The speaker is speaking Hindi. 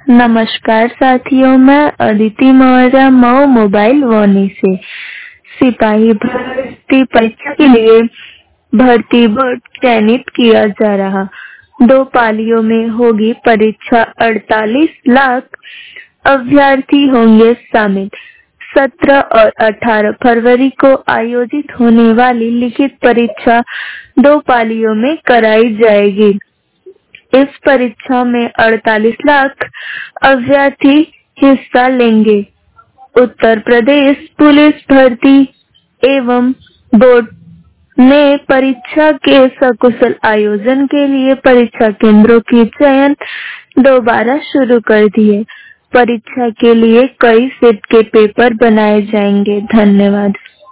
नमस्कार साथियों, मैं अदिति मौर्य मऊ मोबाइल वानी से। सिपाही भर्ती परीक्षा के लिए भर्ती बोर्ड चयनित किया जा रहा। 2 पालियों में होगी परीक्षा। 48 लाख अभ्यर्थी होंगे शामिल। 17 और 18 फरवरी को आयोजित होने वाली लिखित परीक्षा 2 पालियों में कराई जाएगी। इस परीक्षा में 48 लाख अभ्यर्थी हिस्सा लेंगे। उत्तर प्रदेश पुलिस भर्ती एवं बोर्ड ने परीक्षा के सकुशल आयोजन के लिए परीक्षा केंद्रों की चयन दोबारा शुरू कर दिए। परीक्षा के लिए कई सेट के पेपर बनाए जाएंगे। धन्यवाद।